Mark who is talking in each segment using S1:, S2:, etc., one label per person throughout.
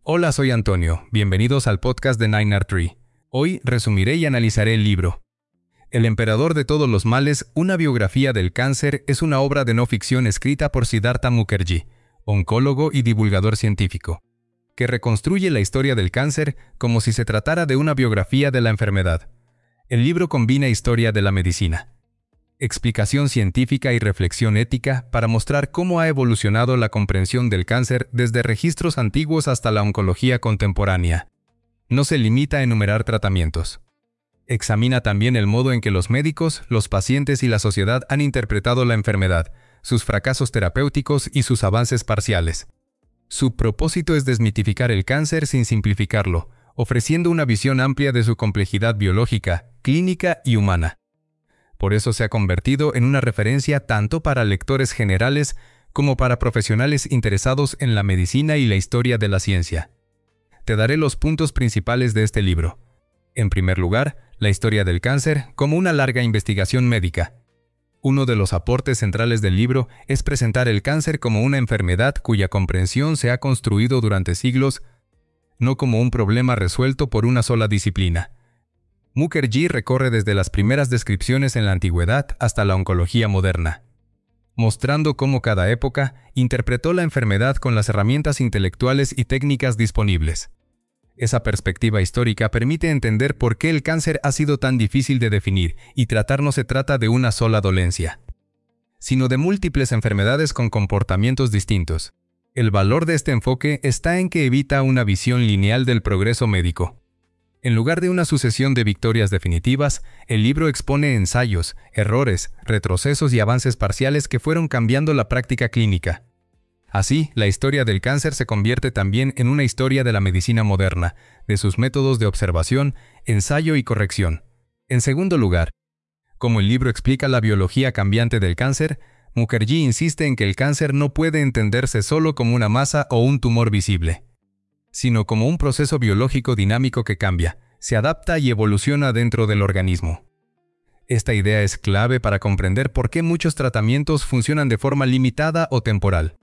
S1: Hola, soy Antonio. Bienvenidos al podcast de 9R3. Hoy resumiré y analizaré el libro. El emperador de todos los males, una biografía del cáncer, es una obra de no ficción escrita por Siddhartha Mukherjee, oncólogo y divulgador científico, que reconstruye la historia del cáncer como si se tratara de una biografía de la enfermedad. El libro combina historia de la medicina, explicación científica y reflexión ética para mostrar cómo ha evolucionado la comprensión del cáncer desde registros antiguos hasta la oncología contemporánea. No se limita a enumerar tratamientos. Examina también el modo en que los médicos, los pacientes y la sociedad han interpretado la enfermedad, sus fracasos terapéuticos y sus avances parciales. Su propósito es desmitificar el cáncer sin simplificarlo, ofreciendo una visión amplia de su complejidad biológica, clínica y humana. Por eso se ha convertido en una referencia tanto para lectores generales como para profesionales interesados en la medicina y la historia de la ciencia. Te daré los puntos principales de este libro. En primer lugar, la historia del cáncer como una larga investigación médica. Uno de los aportes centrales del libro es presentar el cáncer como una enfermedad cuya comprensión se ha construido durante siglos, no como un problema resuelto por una sola disciplina. Mukherjee recorre desde las primeras descripciones en la antigüedad hasta la oncología moderna, mostrando cómo cada época interpretó la enfermedad con las herramientas intelectuales y técnicas disponibles. Esa perspectiva histórica permite entender por qué el cáncer ha sido tan difícil de definir y tratar no se trata de una sola dolencia, sino de múltiples enfermedades con comportamientos distintos. El valor de este enfoque está en que evita una visión lineal del progreso médico. En lugar de una sucesión de victorias definitivas, el libro expone ensayos, errores, retrocesos y avances parciales que fueron cambiando la práctica clínica. Así, la historia del cáncer se convierte también en una historia de la medicina moderna, de sus métodos de observación, ensayo y corrección. En segundo lugar, como el libro explica la biología cambiante del cáncer, Mukherjee insiste en que el cáncer no puede entenderse solo como una masa o un tumor visible, sino como un proceso biológico dinámico que cambia, se adapta y evoluciona dentro del organismo. Esta idea es clave para comprender por qué muchos tratamientos funcionan de forma limitada o temporal.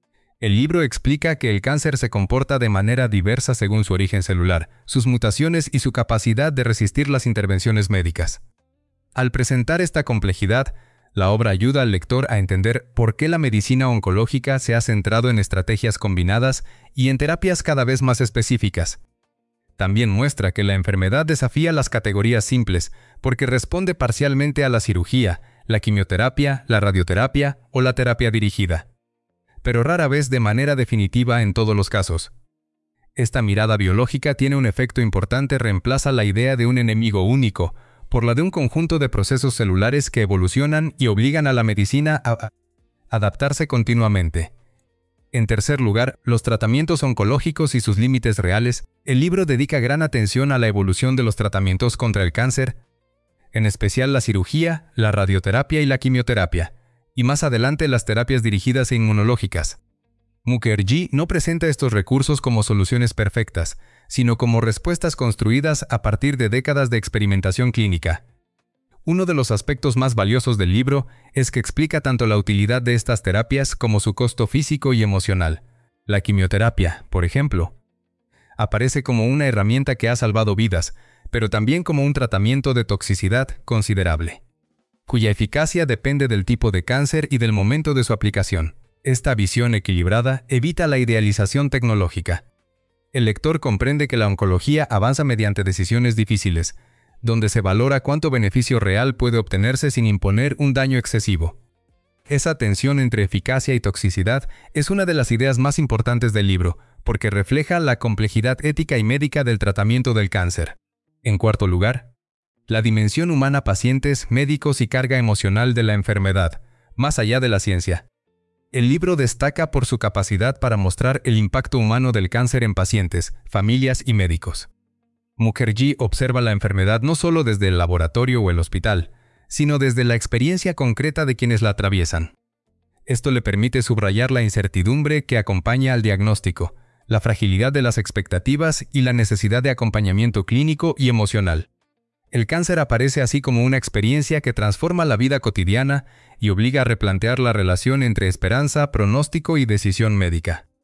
S1: El libro explica que el cáncer se comporta de manera diversa según su origen celular, sus mutaciones y su capacidad de resistir las intervenciones médicas. Al presentar esta complejidad, la obra ayuda al lector a entender por qué la medicina oncológica se ha centrado en estrategias combinadas y en terapias cada vez más específicas. También muestra que la enfermedad desafía las categorías simples porque responde parcialmente a la cirugía, la quimioterapia, la radioterapia o la terapia dirigida, pero rara vez de manera definitiva en todos los casos. Esta mirada biológica tiene un efecto importante: reemplaza la idea de un enemigo único por la de un conjunto de procesos celulares que evolucionan y obligan a la medicina a adaptarse continuamente. En tercer lugar, los tratamientos oncológicos y sus límites reales. El libro dedica gran atención a la evolución de los tratamientos contra el cáncer, en especial la cirugía, la radioterapia y la quimioterapia, y más adelante las terapias dirigidas e inmunológicas. Mukherjee no presenta estos recursos como soluciones perfectas, sino como respuestas construidas a partir de décadas de experimentación clínica. Uno de los aspectos más valiosos del libro es que explica tanto la utilidad de estas terapias como su costo físico y emocional. La quimioterapia, por ejemplo, aparece como una herramienta que ha salvado vidas, pero también como un tratamiento de toxicidad considerable, cuya eficacia depende del tipo de cáncer y del momento de su aplicación. Esta visión equilibrada evita la idealización tecnológica. El lector comprende que la oncología avanza mediante decisiones difíciles, donde se valora cuánto beneficio real puede obtenerse sin imponer un daño excesivo. Esa tensión entre eficacia y toxicidad es una de las ideas más importantes del libro, porque refleja la complejidad ética y médica del tratamiento del cáncer. En cuarto lugar, la dimensión humana: pacientes, médicos y carga emocional de la enfermedad, más allá de la ciencia. El libro destaca por su capacidad para mostrar el impacto humano del cáncer en pacientes, familias y médicos. Mukherjee observa la enfermedad no solo desde el laboratorio o el hospital, sino desde la experiencia concreta de quienes la atraviesan. Esto le permite subrayar la incertidumbre que acompaña al diagnóstico, la fragilidad de las expectativas y la necesidad de acompañamiento clínico y emocional. El cáncer aparece así como una experiencia que transforma la vida cotidiana y obliga a replantear la relación entre esperanza, pronóstico y decisión médica.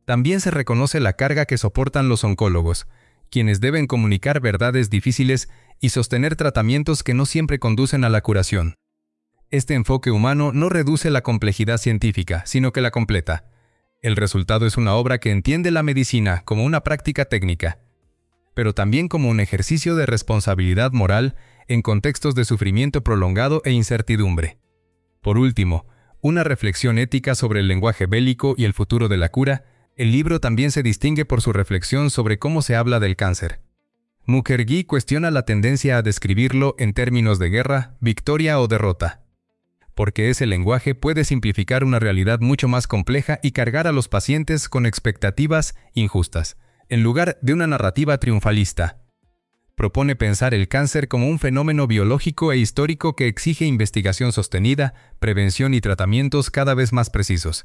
S1: También se reconoce la carga que soportan los oncólogos, quienes deben comunicar verdades difíciles y sostener tratamientos que no siempre conducen a la curación. Este enfoque humano no reduce la complejidad científica, sino que la completa. El resultado es una obra que entiende la medicina como una práctica técnica, pero también como un ejercicio de responsabilidad moral en contextos de sufrimiento prolongado e incertidumbre. Por último, una reflexión ética sobre el lenguaje bélico y el futuro de la cura. El libro también se distingue por su reflexión sobre cómo se habla del cáncer. Mukherjee cuestiona la tendencia a describirlo en términos de guerra, victoria o derrota, porque ese lenguaje puede simplificar una realidad mucho más compleja y cargar a los pacientes con expectativas injustas, en lugar de una narrativa triunfalista. Propone pensar el cáncer como un fenómeno biológico e histórico que exige investigación sostenida, prevención y tratamientos cada vez más precisos.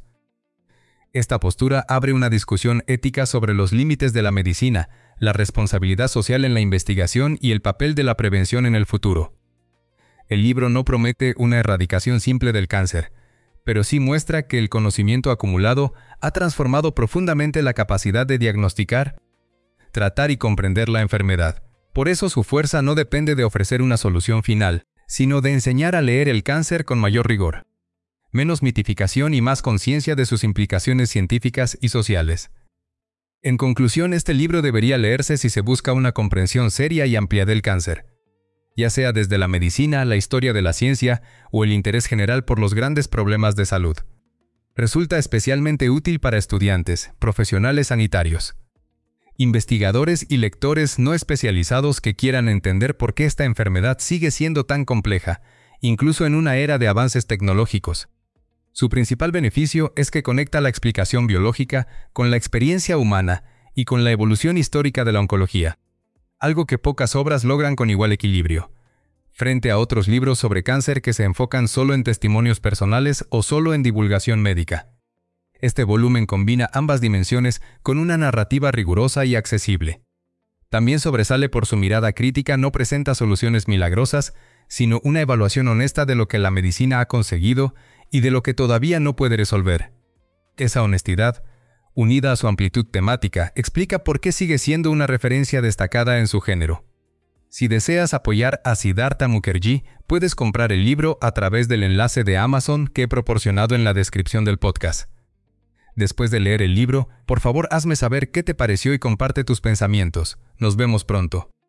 S1: Esta postura abre una discusión ética sobre los límites de la medicina, la responsabilidad social en la investigación y el papel de la prevención en el futuro. El libro no promete una erradicación simple del cáncer, pero sí muestra que el conocimiento acumulado ha transformado profundamente la capacidad de diagnosticar, tratar y comprender la enfermedad. Por eso su fuerza no depende de ofrecer una solución final, sino de enseñar a leer el cáncer con mayor rigor, menos mitificación y más conciencia de sus implicaciones científicas y sociales. En conclusión, este libro debería leerse si se busca una comprensión seria y amplia del cáncer, ya sea desde la medicina, la historia de la ciencia o el interés general por los grandes problemas de salud. Resulta especialmente útil para estudiantes, profesionales sanitarios, investigadores y lectores no especializados que quieran entender por qué esta enfermedad sigue siendo tan compleja, incluso en una era de avances tecnológicos. Su principal beneficio es que conecta la explicación biológica con la experiencia humana y con la evolución histórica de la oncología, algo que pocas obras logran con igual equilibrio, frente a otros libros sobre cáncer que se enfocan solo en testimonios personales o solo en divulgación médica. Este volumen combina ambas dimensiones con una narrativa rigurosa y accesible. También sobresale por su mirada crítica, no presenta soluciones milagrosas, sino una evaluación honesta de lo que la medicina ha conseguido y de lo que todavía no puede resolver. Esa honestidad, unida a su amplitud temática, explica por qué sigue siendo una referencia destacada en su género. Si deseas apoyar a Siddhartha Mukherjee, puedes comprar el libro a través del enlace de Amazon que he proporcionado en la descripción del podcast. Después de leer el libro, por favor hazme saber qué te pareció y comparte tus pensamientos. Nos vemos pronto.